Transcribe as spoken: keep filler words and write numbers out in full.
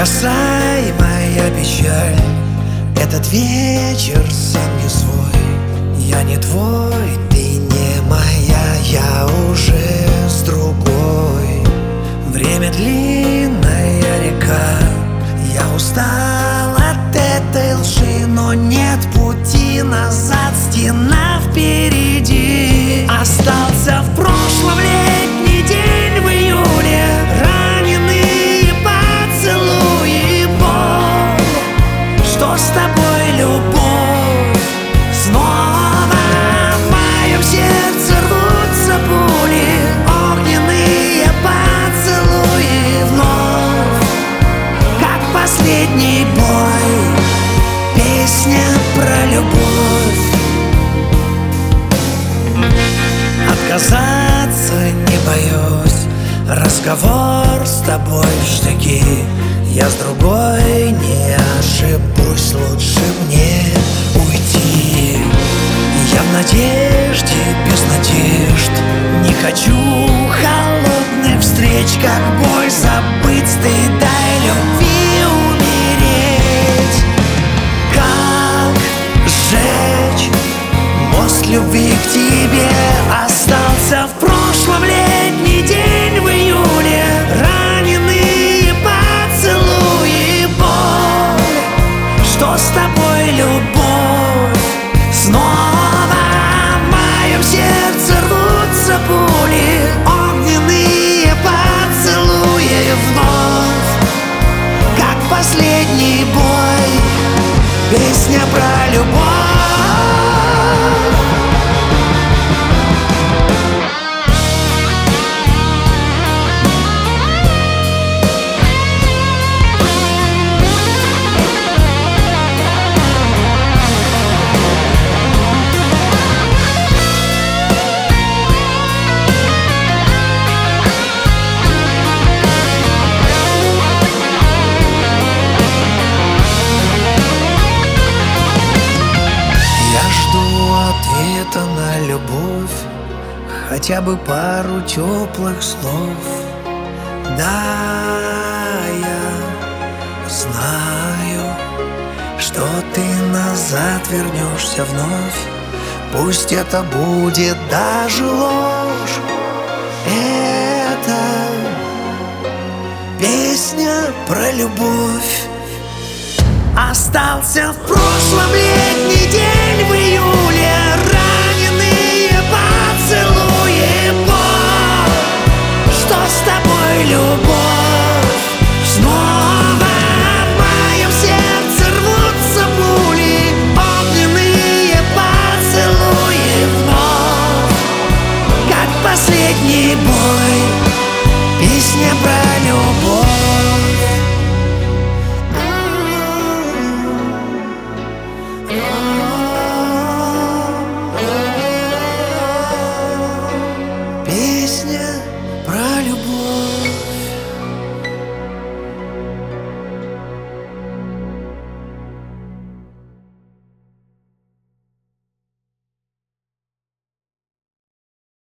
Бросай, моя печаль, этот вечер сам не свой. Я не твой, ты не моя, я уже с другой. Время длинная река, я устал от этой лжи, но нет пути назад, стена впереди. Остался в прошлом летний день в июле, раненые поцелуи, боль. Что с тобой, любовь? Снова в моем сердце рвутся пули, огненные поцелуи вновь, как последний бой, песня про любовь. Отказаться не боюсь, разговор с тобой в штыки. Я с другой не ошибусь, лучше мне уйти. Я в надежде, без надежд, не хочу холодных встреч, как боль забыть, стыда и любви умереть. Как сжечь мост любви к тебе? Остался в прошлом летний день в июле, раненые поцелуи, боль. Что с тобой, любовь? Снова в моем сердце рвутся пули, огненные поцелуи вновь, как последний бой, песня про любовь. Ответа на любовь, хотя бы пару теплых слов. Да, я знаю, что ты назад вернешься вновь. Пусть это будет даже ложь, это песня про любовь. Остался в прошлом летний день в июле, раненые поцелуи, боль. Что с тобой, любовь? Снова в моем сердце рвутся пули, огненные поцелуи вновь, как последний бой, песня про